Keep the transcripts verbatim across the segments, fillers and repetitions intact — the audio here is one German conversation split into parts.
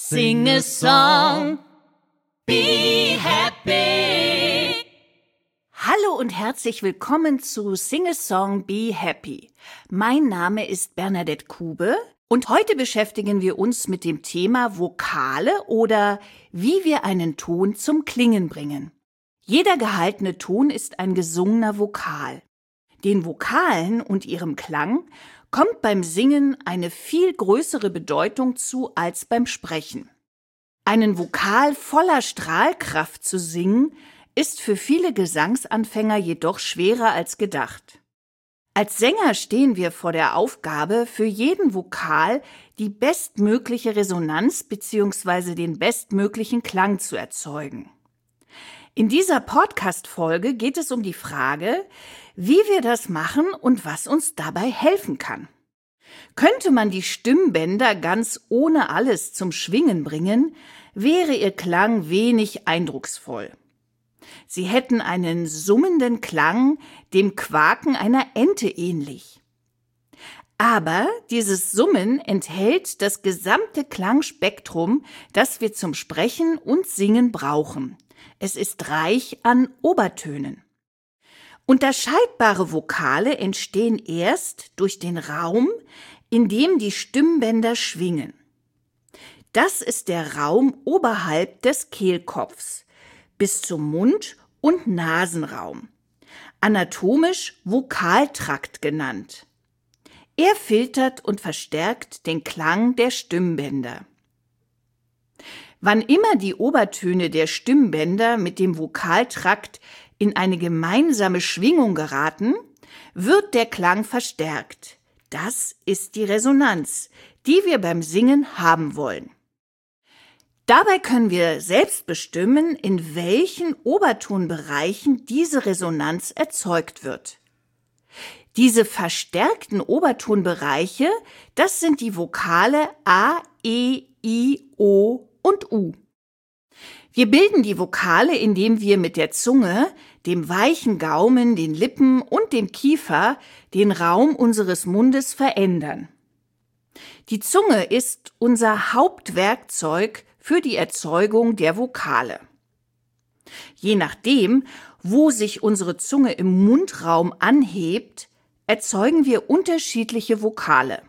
Sing a song, be happy. Hallo und herzlich willkommen zu Sing a Song, Be Happy. Mein Name ist Bernadette Kube und heute beschäftigen wir uns mit dem Thema Vokale oder wie wir einen Ton zum Klingen bringen. Jeder gehaltene Ton ist ein gesungener Vokal. Den Vokalen und ihrem Klang kommt beim Singen eine viel größere Bedeutung zu als beim Sprechen. Einen Vokal voller Strahlkraft zu singen, ist für viele Gesangsanfänger jedoch schwerer als gedacht. Als Sänger stehen wir vor der Aufgabe, für jeden Vokal die bestmögliche Resonanz bzw. den bestmöglichen Klang zu erzeugen. In dieser Podcast-Folge geht es um die Frage, wie wir das machen und was uns dabei helfen kann. Könnte man die Stimmbänder ganz ohne alles zum Schwingen bringen, wäre ihr Klang wenig eindrucksvoll. Sie hätten einen summenden Klang, dem Quaken einer Ente ähnlich. Aber dieses Summen enthält das gesamte Klangspektrum, das wir zum Sprechen und Singen brauchen. Es ist reich an Obertönen. Unterscheidbare Vokale entstehen erst durch den Raum, in dem die Stimmbänder schwingen. Das ist der Raum oberhalb des Kehlkopfs, bis zum Mund- und Nasenraum, anatomisch Vokaltrakt genannt. Er filtert und verstärkt den Klang der Stimmbänder. Wann immer die Obertöne der Stimmbänder mit dem Vokaltrakt in eine gemeinsame Schwingung geraten, wird der Klang verstärkt. Das ist die Resonanz, die wir beim Singen haben wollen. Dabei können wir selbst bestimmen, in welchen Obertonbereichen diese Resonanz erzeugt wird. Diese verstärkten Obertonbereiche, das sind die Vokale A, E, I, O und U. Wir bilden die Vokale, indem wir mit der Zunge, dem weichen Gaumen, den Lippen und dem Kiefer den Raum unseres Mundes verändern. Die Zunge ist unser Hauptwerkzeug für die Erzeugung der Vokale. Je nachdem, wo sich unsere Zunge im Mundraum anhebt, erzeugen wir unterschiedliche Vokale.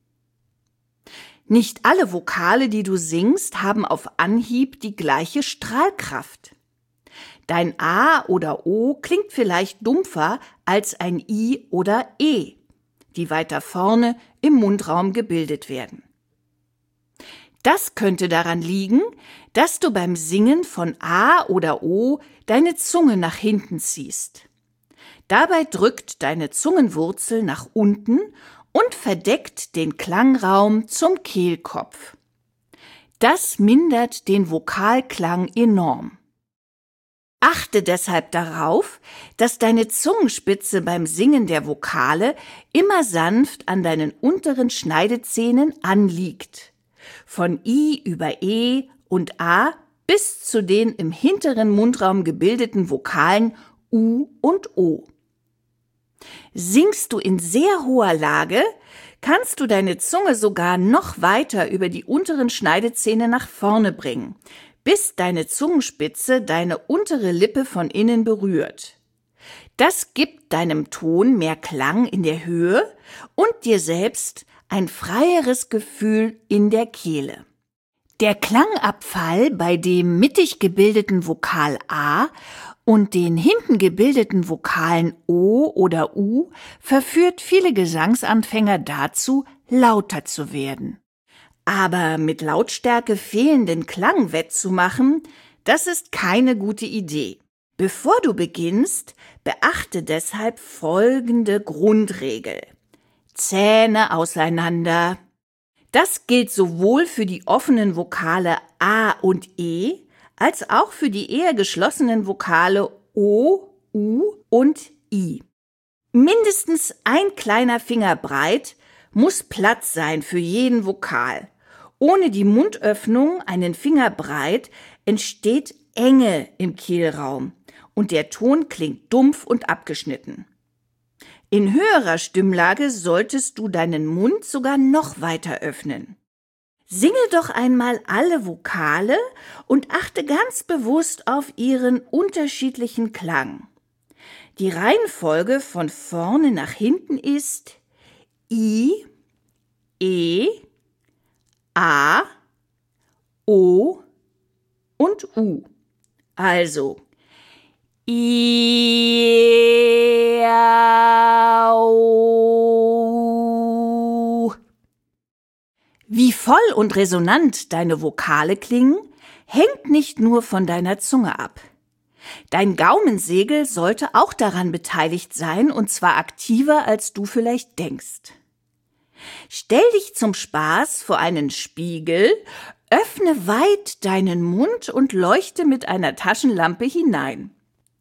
Nicht alle Vokale, die du singst, haben auf Anhieb die gleiche Strahlkraft. Dein A oder O klingt vielleicht dumpfer als ein I oder E, die weiter vorne im Mundraum gebildet werden. Das könnte daran liegen, dass du beim Singen von A oder O deine Zunge nach hinten ziehst. Dabei drückt deine Zungenwurzel nach unten und verdeckt den Klangraum zum Kehlkopf. Das mindert den Vokalklang enorm. Achte deshalb darauf, dass deine Zungenspitze beim Singen der Vokale immer sanft an deinen unteren Schneidezähnen anliegt. Von I über E und A bis zu den im hinteren Mundraum gebildeten Vokalen U und O. Singst du in sehr hoher Lage, kannst du deine Zunge sogar noch weiter über die unteren Schneidezähne nach vorne bringen, bis deine Zungenspitze deine untere Lippe von innen berührt. Das gibt deinem Ton mehr Klang in der Höhe und dir selbst ein freieres Gefühl in der Kehle. Der Klangabfall bei dem mittig gebildeten Vokal A und den hinten gebildeten Vokalen O oder U verführt viele Gesangsanfänger dazu, lauter zu werden. Aber mit Lautstärke fehlenden Klang wettzumachen, das ist keine gute Idee. Bevor du beginnst, beachte deshalb folgende Grundregel. Zähne auseinander. Das gilt sowohl für die offenen Vokale A und E, als auch für die eher geschlossenen Vokale O, U und I. Mindestens ein kleiner Finger breit muss Platz sein für jeden Vokal. Ohne die Mundöffnung einen Finger breit entsteht Enge im Kehlraum und der Ton klingt dumpf und abgeschnitten. In höherer Stimmlage solltest du deinen Mund sogar noch weiter öffnen. Singe doch einmal alle Vokale und achte ganz bewusst auf ihren unterschiedlichen Klang. Die Reihenfolge von vorne nach hinten ist I, E, A, O und U. Also I, A, O. Wie voll und resonant deine Vokale klingen, hängt nicht nur von deiner Zunge ab. Dein Gaumensegel sollte auch daran beteiligt sein, und zwar aktiver, als du vielleicht denkst. Stell dich zum Spaß vor einen Spiegel, öffne weit deinen Mund und leuchte mit einer Taschenlampe hinein.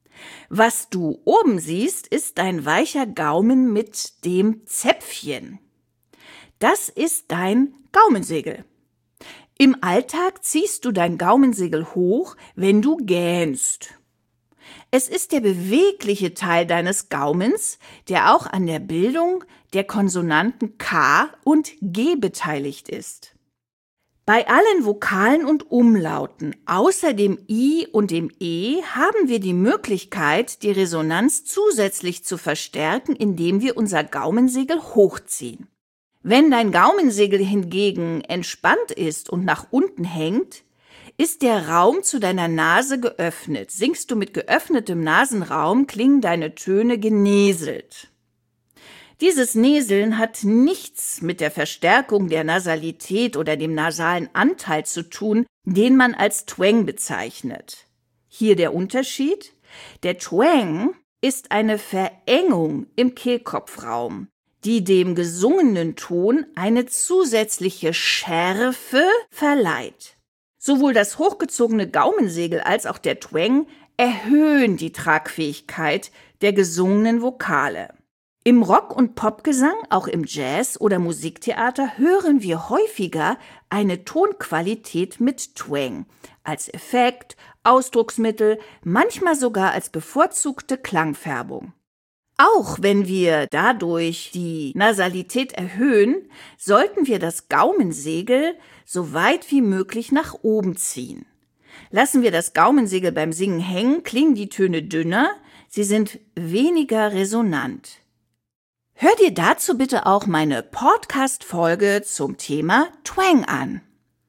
Was du oben siehst, ist dein weicher Gaumen mit dem Zäpfchen. Das ist dein Gaumensegel. Im Alltag ziehst du dein Gaumensegel hoch, wenn du gähnst. Es ist der bewegliche Teil deines Gaumens, der auch an der Bildung der Konsonanten K und G beteiligt ist. Bei allen Vokalen und Umlauten außer dem I und dem E haben wir die Möglichkeit, die Resonanz zusätzlich zu verstärken, indem wir unser Gaumensegel hochziehen. Wenn dein Gaumensegel hingegen entspannt ist und nach unten hängt, ist der Raum zu deiner Nase geöffnet. Singst du mit geöffnetem Nasenraum, klingen deine Töne genäselt. Dieses Näseln hat nichts mit der Verstärkung der Nasalität oder dem nasalen Anteil zu tun, den man als Twang bezeichnet. Hier der Unterschied: Der Twang ist eine Verengung im Kehlkopfraum, die dem gesungenen Ton eine zusätzliche Schärfe verleiht. Sowohl das hochgezogene Gaumensegel als auch der Twang erhöhen die Tragfähigkeit der gesungenen Vokale. Im Rock- und Popgesang, auch im Jazz- oder Musiktheater, hören wir häufiger eine Tonqualität mit Twang als Effekt, Ausdrucksmittel, manchmal sogar als bevorzugte Klangfärbung. Auch wenn wir dadurch die Nasalität erhöhen, sollten wir das Gaumensegel so weit wie möglich nach oben ziehen. Lassen wir das Gaumensegel beim Singen hängen, klingen die Töne dünner, sie sind weniger resonant. Hör dir dazu bitte auch meine Podcast-Folge zum Thema Twang an.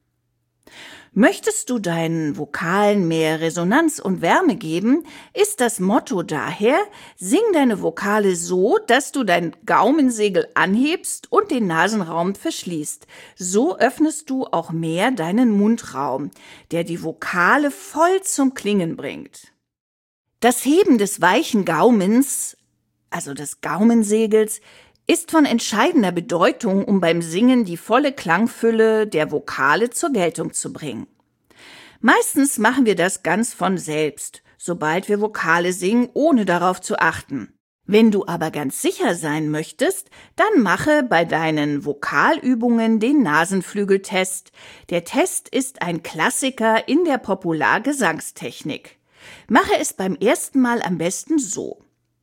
Möchtest du deinen Vokalen mehr Resonanz und Wärme geben, ist das Motto daher: Sing deine Vokale so, dass du dein Gaumensegel anhebst und den Nasenraum verschließt. So öffnest du auch mehr deinen Mundraum, der die Vokale voll zum Klingen bringt. Das Heben des weichen Gaumens, also des Gaumensegels, ist von entscheidender Bedeutung, um beim Singen die volle Klangfülle der Vokale zur Geltung zu bringen. Meistens machen wir das ganz von selbst, sobald wir Vokale singen, ohne darauf zu achten. Wenn du aber ganz sicher sein möchtest, dann mache bei deinen Vokalübungen den Nasenflügeltest. Der Test ist ein Klassiker in der Populargesangstechnik. Mache es beim ersten Mal am besten so: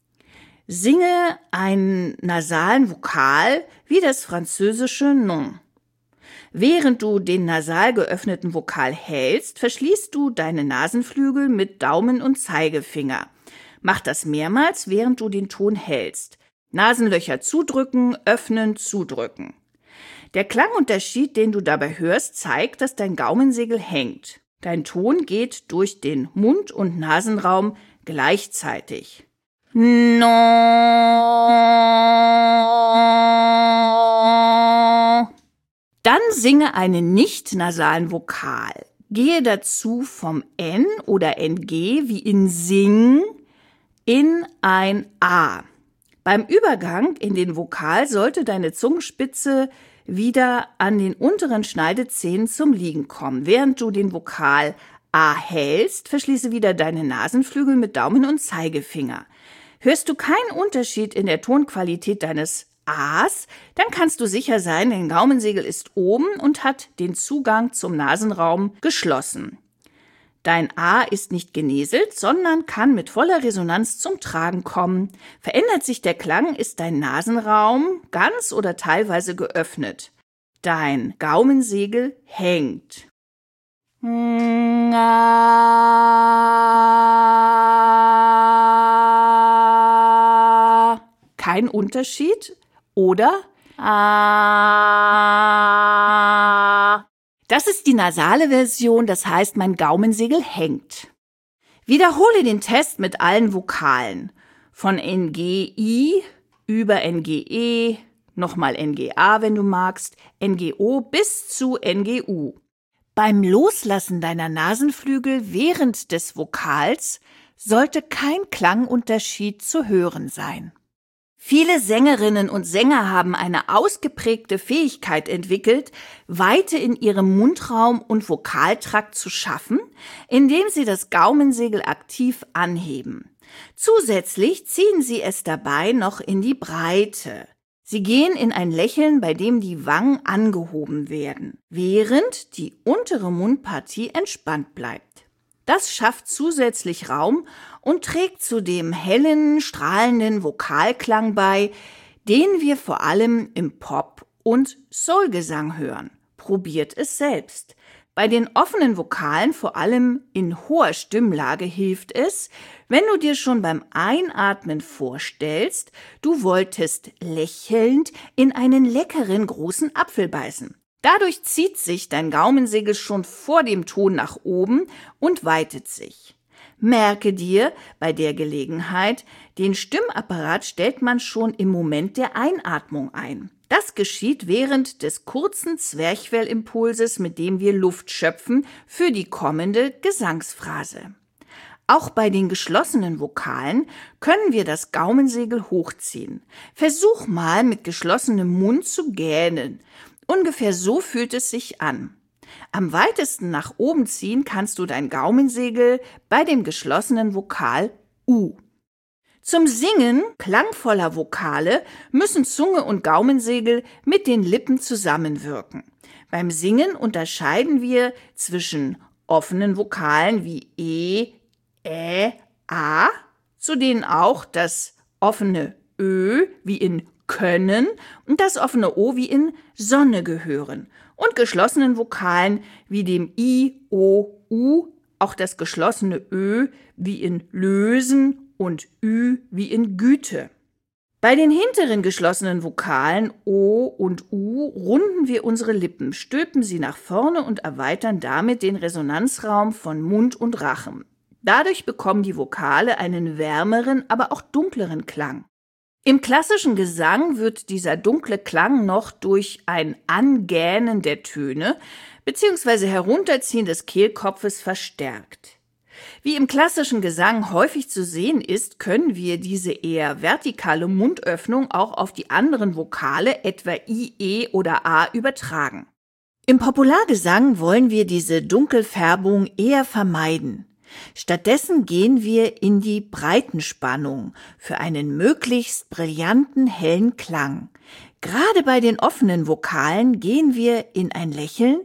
Singe einen nasalen Vokal wie das französische Non. Während du den nasal geöffneten Vokal hältst, verschließt du deine Nasenflügel mit Daumen und Zeigefinger. Mach das mehrmals, während du den Ton hältst. Nasenlöcher zudrücken, öffnen, zudrücken. Der Klangunterschied, den du dabei hörst, zeigt, dass dein Gaumensegel hängt. Dein Ton geht durch den Mund- und Nasenraum gleichzeitig. No. Dann singe einen nicht-nasalen Vokal. Gehe dazu vom N oder N G wie in Sing in ein A. Beim Übergang in den Vokal sollte deine Zungenspitze wieder an den unteren Schneidezähnen zum Liegen kommen. Während du den Vokal A hältst, verschließe wieder deine Nasenflügel mit Daumen und Zeigefinger. Hörst du keinen Unterschied in der Tonqualität deines A's, dann kannst du sicher sein, dein Gaumensegel ist oben und hat den Zugang zum Nasenraum geschlossen. Dein A ist nicht genäselt, sondern kann mit voller Resonanz zum Tragen kommen. Verändert sich der Klang, ist dein Nasenraum ganz oder teilweise geöffnet. Dein Gaumensegel hängt. Kein Unterschied? Oder? Das ist die nasale Version, das heißt, mein Gaumensegel hängt. Wiederhole den Test mit allen Vokalen. Von N G I über N G E, nochmal N G A, wenn du magst, N G O bis zu N G U. Beim Loslassen deiner Nasenflügel während des Vokals sollte kein Klangunterschied zu hören sein. Viele Sängerinnen und Sänger haben eine ausgeprägte Fähigkeit entwickelt, Weite in ihrem Mundraum und Vokaltrakt zu schaffen, indem sie das Gaumensegel aktiv anheben. Zusätzlich ziehen sie es dabei noch in die Breite. Sie gehen in ein Lächeln, bei dem die Wangen angehoben werden, während die untere Mundpartie entspannt bleibt. Das schafft zusätzlich Raum und trägt zu dem hellen, strahlenden Vokalklang bei, den wir vor allem im Pop- und Soulgesang hören. Probiert es selbst. Bei den offenen Vokalen, vor allem in hoher Stimmlage, hilft es, wenn du dir schon beim Einatmen vorstellst, du wolltest lächelnd in einen leckeren großen Apfel beißen. Dadurch zieht sich dein Gaumensegel schon vor dem Ton nach oben und weitet sich. Merke dir bei der Gelegenheit, den Stimmapparat stellt man schon im Moment der Einatmung ein. Das geschieht während des kurzen Zwerchfellimpulses, mit dem wir Luft schöpfen für die kommende Gesangsphrase. Auch bei den geschlossenen Vokalen können wir das Gaumensegel hochziehen. Versuch mal mit geschlossenem Mund zu gähnen. Ungefähr so fühlt es sich an. Am weitesten nach oben ziehen kannst du dein Gaumensegel bei dem geschlossenen Vokal U. Zum Singen klangvoller Vokale müssen Zunge und Gaumensegel mit den Lippen zusammenwirken. Beim Singen unterscheiden wir zwischen offenen Vokalen wie E, Ä, A, zu denen auch das offene Ö wie in können und das offene O wie in Sonne gehören, und geschlossenen Vokalen wie dem I, O, U, auch das geschlossene Ö wie in lösen und Ü wie in Güte. Bei den hinteren geschlossenen Vokalen O und U runden wir unsere Lippen, stülpen sie nach vorne und erweitern damit den Resonanzraum von Mund und Rachen. Dadurch bekommen die Vokale einen wärmeren, aber auch dunkleren Klang. Im klassischen Gesang wird dieser dunkle Klang noch durch ein Angähnen der Töne bzw. Herunterziehen des Kehlkopfes verstärkt. Wie im klassischen Gesang häufig zu sehen ist, können wir diese eher vertikale Mundöffnung auch auf die anderen Vokale, etwa I, E oder A, übertragen. Im Populargesang wollen wir diese Dunkelfärbung eher vermeiden. Stattdessen gehen wir in die Breitenspannung für einen möglichst brillanten, hellen Klang. Gerade bei den offenen Vokalen gehen wir in ein Lächeln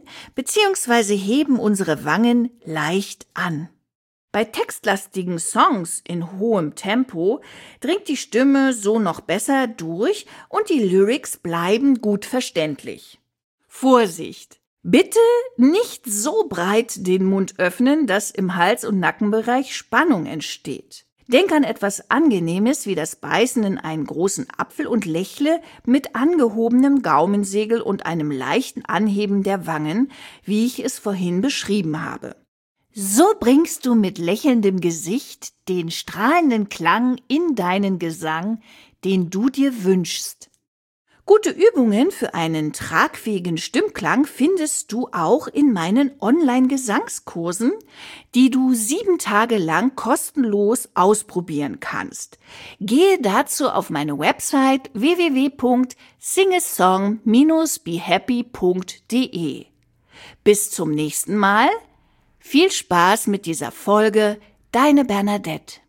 bzw. heben unsere Wangen leicht an. Bei textlastigen Songs in hohem Tempo dringt die Stimme so noch besser durch und die Lyrics bleiben gut verständlich. Vorsicht! Bitte nicht so breit den Mund öffnen, dass im Hals- und Nackenbereich Spannung entsteht. Denk an etwas Angenehmes wie das Beißen in einen großen Apfel und lächle mit angehobenem Gaumensegel und einem leichten Anheben der Wangen, wie ich es vorhin beschrieben habe. So bringst du mit lächelndem Gesicht den strahlenden Klang in deinen Gesang, den du dir wünschst. Gute Übungen für einen tragfähigen Stimmklang findest du auch in meinen Online-Gesangskursen, die du sieben Tage lang kostenlos ausprobieren kannst. Gehe dazu auf meine Website w w w punkt singesong dash be happy punkt d e. Bis zum nächsten Mal. Viel Spaß mit dieser Folge, deine Bernadette.